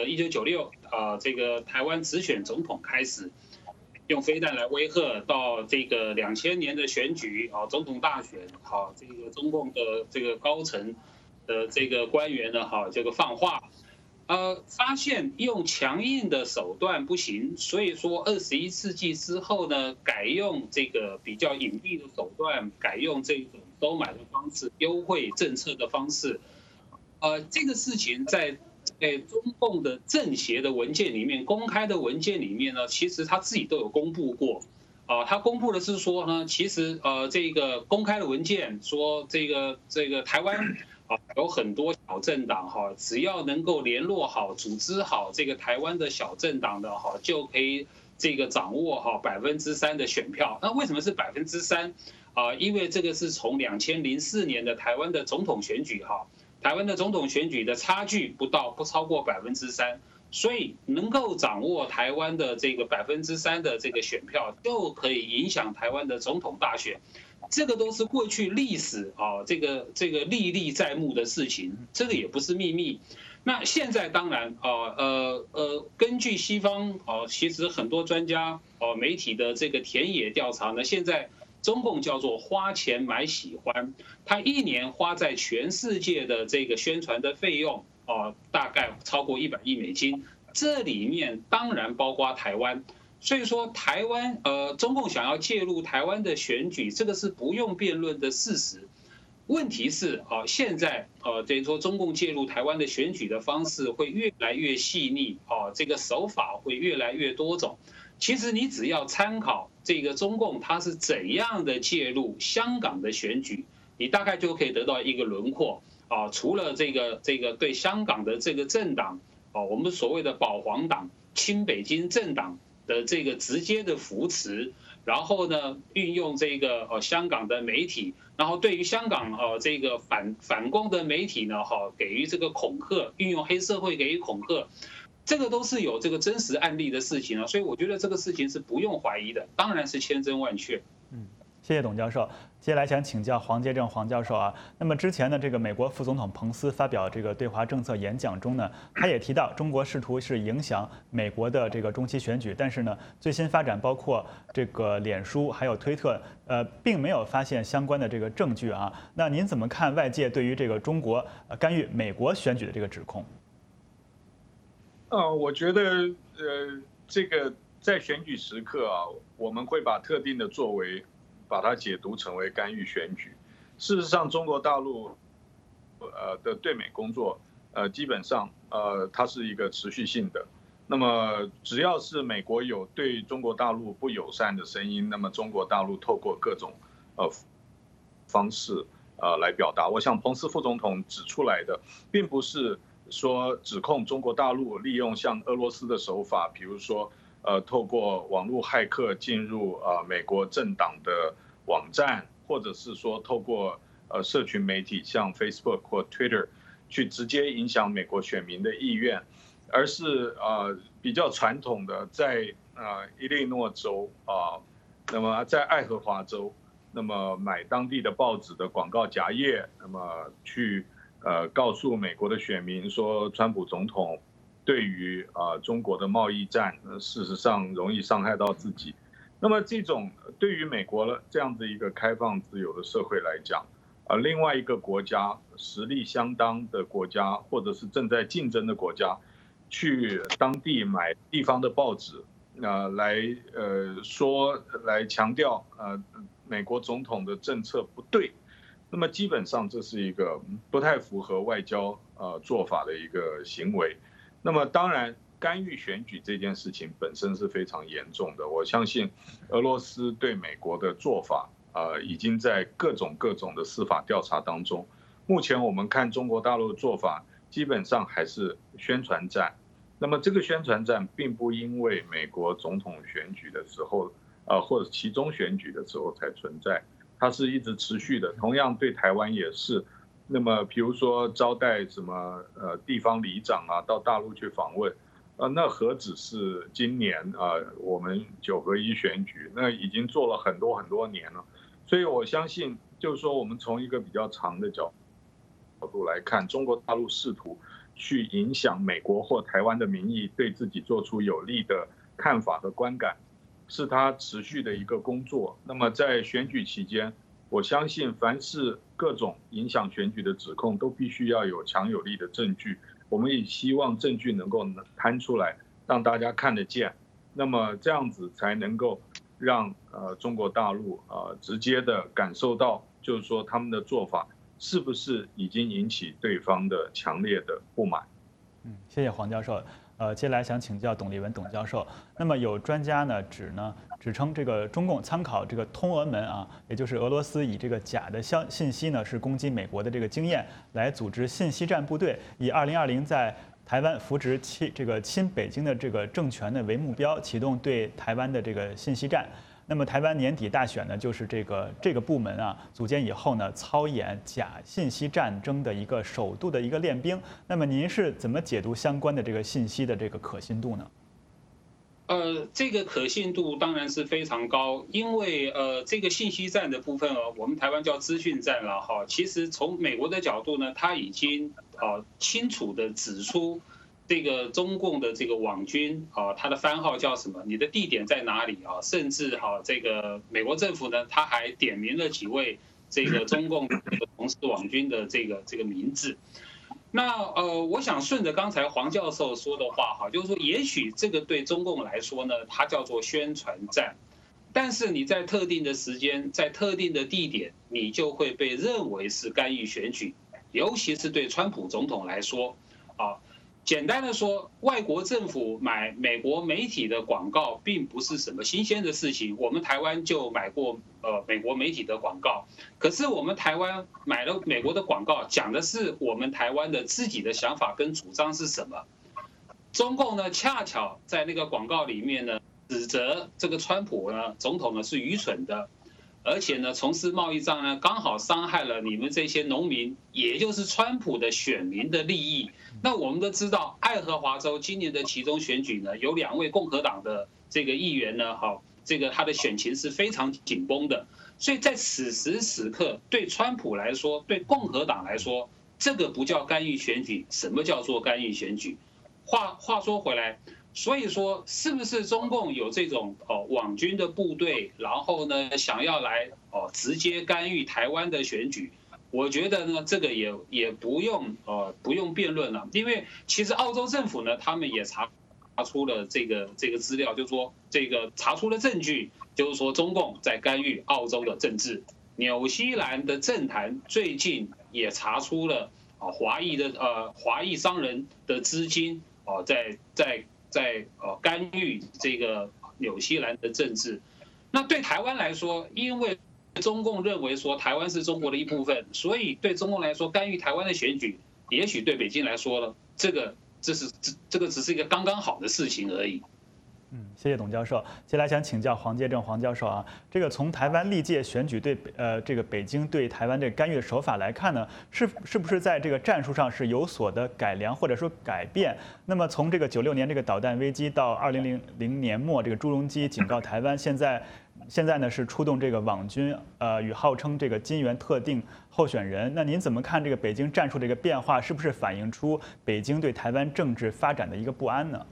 1996这个台湾直选总统开始，用飞弹来威吓，到这个2000年的选举总统大选，这个中共的这个高层的这个官员呢，这个放话。发现用强硬的手段不行，所以说21世纪之后呢，改用这个比较隐蔽的手段，改用这种收买的方式、优惠政策的方式。这个事情在中共的政协的文件里面、公开的文件里面呢，其实他自己都有公布过。他公布的是说呢，其实这个公开的文件说这个台湾。有很多小政党只要能够联络好、组织好这个台湾的小政党的就可以这个掌握3%的选票。那为什么是3%？因为这个是从2004年的台湾的总统选举台湾的总统选举的差距不超过3%，所以能够掌握台湾的这个3%的这个选票，就可以影响台湾的总统大选。这个都是过去历史这个历历在目的事情，这个也不是秘密。 那现在当然根据西方其实很多专家媒体的这个田野调查呢，现在中共叫做花钱买喜欢，他一年花在全世界的这个宣传的费用大概超过100亿美金，这里面当然包括台湾。所以说台湾中共想要介入台湾的选举，这个是不用辩论的事实。问题是现在等于说中共介入台湾的选举的方式会越来越细腻这个手法会越来越多种。其实你只要参考这个中共它是怎样的介入香港的选举，你大概就可以得到一个轮廓除了这个对香港的这个政党我们所谓的保皇党、亲北京政党的这个直接的扶持，然后呢，运用这个香港的媒体，然后对于香港这个反攻的媒体呢给予这个恐吓，运用黑社会给予恐吓，这个都是有这个真实案例的事情所以我觉得这个事情是不用怀疑的，当然是千真万确。 谢谢董教授。接下来想请教黄杰正黄教授那么之前呢，这个美国副总统彭斯发表这个对华政策演讲中呢，他也提到中国试图是影响美国的这个中期选举，但是呢，最新发展包括这个脸书还有推特，并没有发现相关的这个证据那您怎么看外界对于这个中国干预美国选举的这个指控？ 我觉得这个在选举时刻我们会把特定的作为把它解读成为干预选举。事实上，中国大陆的对美工作基本上它是一个持续性的。那么只要是美国有对中国大陆不友善的声音，那么中国大陆透过各种方式来表达。我想彭斯副总统指出来的，并不是说指控中国大陆利用像俄罗斯的手法，比如说透过网络骇客进入美国政党的网站，或者是说透过社群媒体像 Facebook 或 Twitter 去直接影响美国选民的意愿，而是比较传统的在伊利诺州那么在爱荷华州，那么买当地的报纸的广告夹页，那么去告诉美国的选民说，川普总统对于中国的贸易战，事实上容易伤害到自己。那么这种对于美国这样的一个开放自由的社会来讲，另外一个国家实力相当的国家，或者是正在竞争的国家，去当地买地方的报纸，来强调美国总统的政策不对，那么基本上这是一个不太符合外交做法的一个行为。那么当然，干预选举这件事情本身是非常严重的。我相信俄罗斯对美国的做法已经在各种的司法调查当中。目前我们看中国大陆的做法，基本上还是宣传战。那么这个宣传战并不因为美国总统选举的时候或者期中选举的时候才存在，它是一直持续的。同样对台湾也是。那么比如说招待什么地方里长到大陆去访问，那何止是今年我们9合1选举，那已经做了很多年了。所以我相信，就是说我们从一个比较长的角度来看，中国大陆试图去影响美国或台湾的民意，对自己做出有利的看法和观感，是他持续的一个工作。那么在选举期间，我相信凡是各种影响选举的指控，都必须要有强有力的证据。我们也希望证据能够摊出来，让大家看得见。那么这样子才能够让中国大陆直接的感受到，就是说他们的做法是不是已经引起对方的强烈的不满。 谢谢黄教授。接下来想请教董立文董教授。那么有专家呢指称这个中共参考这个通俄门也就是俄罗斯以这个假的信息呢是攻击美国的这个经验，来组织信息战部队，以2020在台湾扶植这个亲北京的这个政权呢为目标，启动对台湾的这个信息战。那么台湾年底大选呢，就是这个部门组建以后呢，操演假信息战争的一个首度的一个练兵。那么您是怎么解读相关的这个信息的这个可信度呢？ 这个可信度当然是非常高，因为这个信息战的部分我们台湾叫资讯战了哈。其实从美国的角度呢，他已经清楚的指出这个中共的这个网军它的番号叫什么，你的地点在哪里啊？甚至这个美国政府呢，他还点名了几位这个中共从事网军的这个名字。那我想顺着刚才黄教授说的话哈，就是说，也许这个对中共来说呢，它叫做宣传战，但是你在特定的时间，在特定的地点，你就会被认为是干预选举，尤其是对川普总统来说，简单的说，外国政府买美国媒体的广告并不是什么新鲜的事情，我们台湾就买过美国媒体的广告，可是我们台湾买了美国的广告，讲的是我们台湾的自己的想法跟主张是什么。中共呢，恰巧在那个广告里面呢，指责这个川普呢总统呢是愚蠢的，而且呢从事贸易战呢刚好伤害了你们这些农民，也就是川普的选民的利益。那我们都知道，爱荷华州今年的其中选举呢，有2位共和党的这个议员呢，这个他的选情是非常紧绷的。所以在此时此刻，对川普来说，对共和党来说，这个不叫干预选举。什么叫做干预选举？话说回来，所以说是不是中共有这种网军的部队，然后呢想要来直接干预台湾的选举？我觉得呢，这个也不用辩论了，因为其实澳洲政府呢，他们也查出了这个资料，就是说这个查出了证据，就是说中共在干预澳洲的政治。纽西兰的政坛最近也查出了华裔商人的资金在干预这个纽西兰的政治。那对台湾来说，因为中共认为说台湾是中国的一部分，所以对中共来说干预台湾的选举，也许对北京来说呢，这个只是一个刚刚好的事情而已。 谢谢董教授。接下来想请教黄介正黄教授啊，这个从台湾历届选举对这个北京对台湾这个干预的手法来看呢，是不是在这个战术上是有所的改良或者说改变？那么从这个96年这个导弹危机到2000年末这个朱镕基警告台湾，现在呢是出动这个网军与号称这个金援特定候选人。那您怎么看这个北京战术这个变化，是不是反映出北京对台湾政治发展的一个不安呢？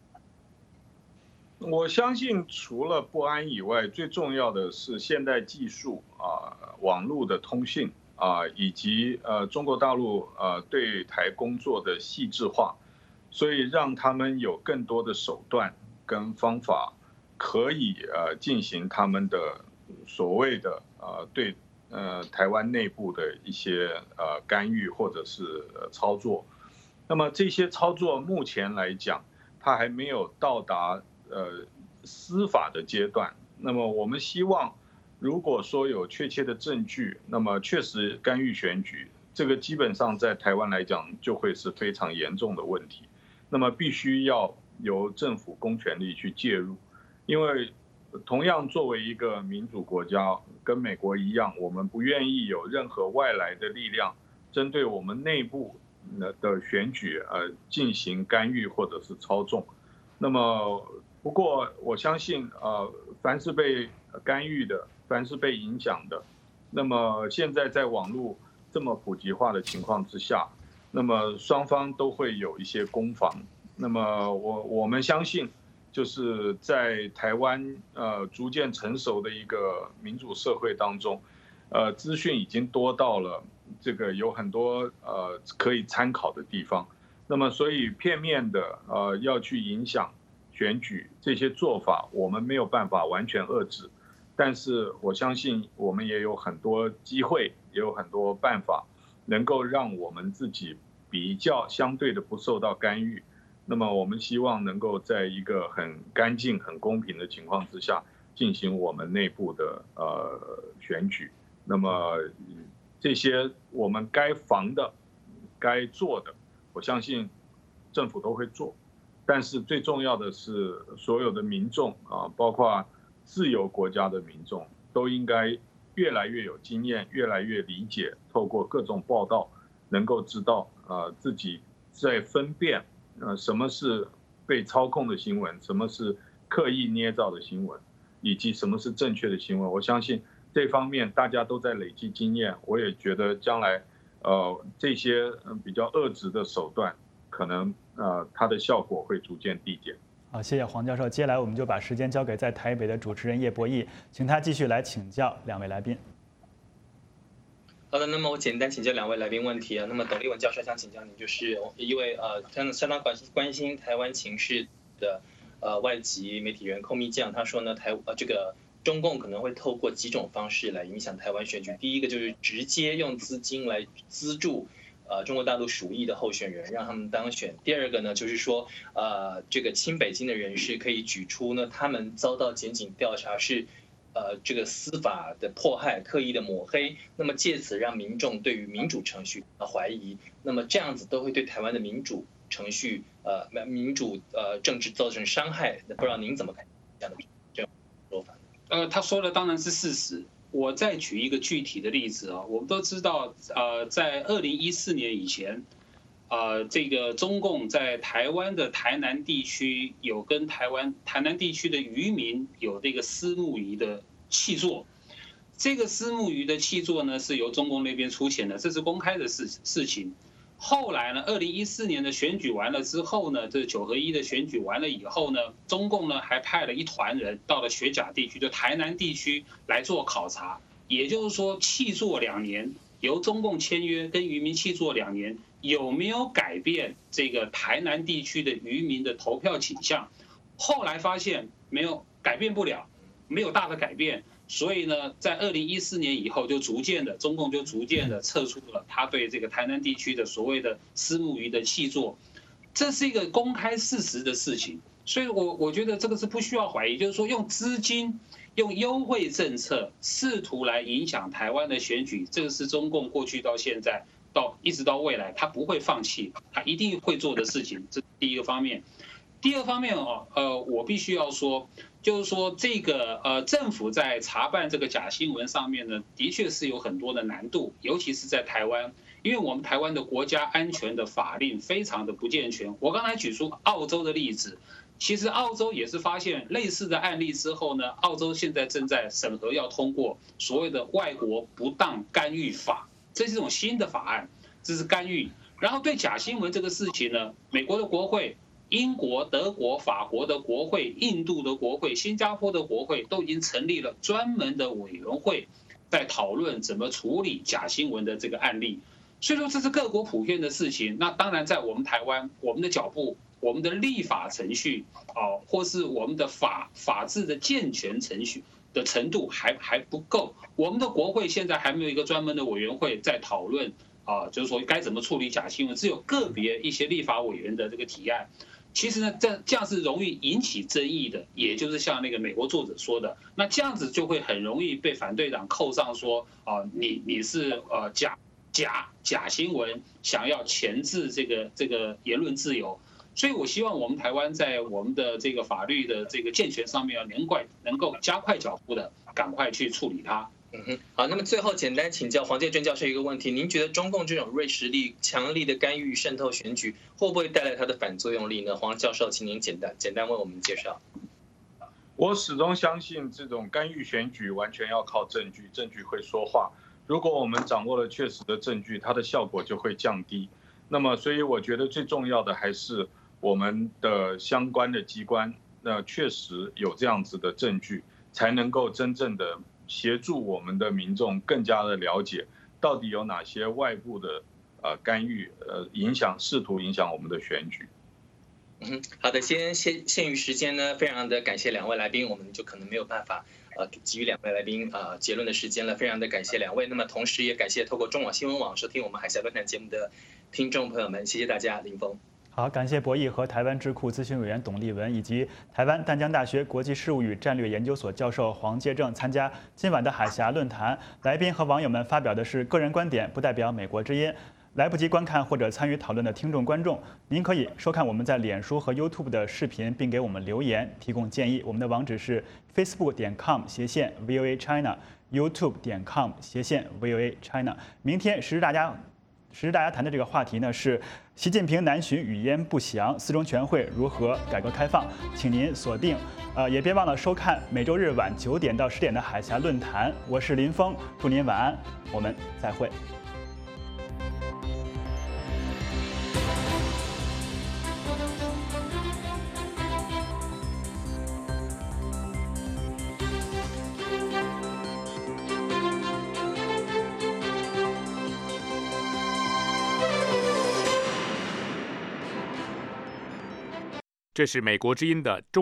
我相信除了不安以外，最重要的是现代技术网络的通信以及中国大陆对台工作的细致化，所以让他们有更多的手段跟方法，可以进行他们的所谓的对台湾内部的一些干预或者是操作。那么这些操作目前来讲，它还没有到达司法的阶段。那么我们希望，如果说有确切的证据，那么确实干预选举，这个基本上在台湾来讲就会是非常严重的问题。那么必须要由政府公权力去介入，因为同样作为一个民主国家，跟美国一样，我们不愿意有任何外来的力量针对我们内部的选举进行干预或者是操纵。那么不过我相信凡是被干预的，凡是被影响的，那么现在在网络这么普及化的情况之下，那么双方都会有一些攻防。那么我们相信，就是在台湾逐渐成熟的一个民主社会当中，资讯已经多到了这个有很多可以参考的地方。那么所以片面的要去影响选举这些做法，我们没有办法完全遏制，但是我相信我们也有很多机会，也有很多办法，能够让我们自己比较相对的不受到干预。那么我们希望能够在一个很干净、很公平的情况之下进行我们内部的选举。那么这些我们该防的、该做的，我相信政府都会做。但是最重要的是，所有的民众包括自由国家的民众，都应该越来越有经验，越来越理解，透过各种报道，能够知道自己在分辨什么是被操控的新闻，什么是刻意捏造的新闻，以及什么是正确的新闻。我相信这方面大家都在累积经验，我也觉得将来这些比较遏制的手段，可能它的效果会逐渐递减。 好，谢谢黄教授。接下来我们就把时间交给在台北的主持人叶博弈，请他继续来请教2位来宾。 好的，那么我简单请教2位来宾问题啊。那么董立文教授想请教您，就是一位相当关心台湾情势的外籍媒体人寇密将，他说呢，这个中共可能会透过几种方式来影响台湾选举。第一个就是直接用资金来资助中国大陆属意的候选人，让他们当选。第二个呢，就是说这个亲北京的人士可以举出呢，他们遭到检警调查是这个司法的迫害、刻意的抹黑，那么借此让民众对于民主程序怀疑，那么这样子都会对台湾的民主程序民主政治造成伤害。不知道您怎么看这样的说法？ 他说的当然是事实。我再举一个具体的例子啊，我们都知道，在2014年以前，这个中共在台湾的台南地区有跟台南地区的渔民有这个私募鱼的契作，这个私募鱼的契作呢是由中共那边出钱的，这是公开的事情。后来呢，2014年的选举完了之后呢，这9合1的选举完了以后呢，中共呢还派了一团人到了学甲地区，就台南地区来做考察。也就是说，契作2年，由中共签约跟渔民契作2年，有没有改变这个台南地区的渔民的投票倾向？后来发现没有，改变不了，没有大的改变。所以呢，在2014年以后，中共就逐渐的撤出了他对这个台南地区的所谓的私募鱼的契作，这是一个公开事实的事情。所以我觉得这个是不需要怀疑，就是说用资金、用优惠政策试图来影响台湾的选举，这个是中共过去到现在一直到未来，他不会放弃，他一定会做的事情。这是第一个方面。第二方面我必须要说，就是说这个政府在查办这个假新闻上面呢，的确是有很多的难度，尤其是在台湾，因为我们台湾的国家安全的法令非常的不健全。我刚才举出澳洲的例子，其实澳洲也是发现类似的案例之后呢，澳洲现在正在审核要通过所谓的外国不当干预法，这是一种新的法案，这是干预。然后对假新闻这个事情呢，美国的国会、英国、德国、法国的国会、印度的国会、新加坡的国会都已经成立了专门的委员会，在讨论怎么处理假新闻的这个案例。所以说这是各国普遍的事情。那当然在我们台湾，我们的脚步、我们的立法程序或是我们的法治的健全程序的程度还不够。我们的国会现在还没有一个专门的委员会在讨论就是说该怎么处理假新闻，只有个别一些立法委员的这个提案。其实呢，这样是容易引起争议的，也就是像那个美国作者说的，那这样子就会很容易被反对党扣上说你是假新闻，想要钳制这个言论自由。所以我希望我们台湾在我们的这个法律的这个健全上面能够加快脚步的，赶快去处理它。 好，那么最后简单请教黄介正教授一个问题：您觉得中共这种锐实力、强力的干预渗透选举，会不会带来它的反作用力呢？黄教授，请您简单为我们介绍。 我始终相信这种干预选举完全要靠证据，证据会说话。如果我们掌握了确实的证据，它的效果就会降低。那么，所以我觉得最重要的还是我们的相关的机关，确实有这样子的证据，才能够真正的协助我们的民众更加的了解到底有哪些外部的干预试图影响我们的选举。 好的，限于时间呢，非常的感谢2位来宾，我们就可能没有办法给予2位来宾结论的时间了，非常的感谢2位。那么同时也感谢透过中网新闻网收听我们海峡论坛节目的听众朋友们，谢谢大家，林峰。 好，感谢博弈和台湾智库咨询委员董立文，以及台湾淡江大学国际事务与战略研究所教授黄介正参加今晚的海峡论坛。来宾和网友们发表的是个人观点，不代表美国之音。来不及观看或者参与讨论的听众观众，您可以收看我们在脸书和 YouTube 的视频，并给我们留言提供建议。我们的网址是 facebook.com/VOA China，YouTube.com/VOA China。明天时事大家其实大家谈的这个话题呢是习近平南巡语焉不详，四中全会如何改革开放，请您锁定，也别忘了收看每周日晚9点到10点的海峡论坛。我是林峰，祝您晚安，我们再会。 这是美国之音的中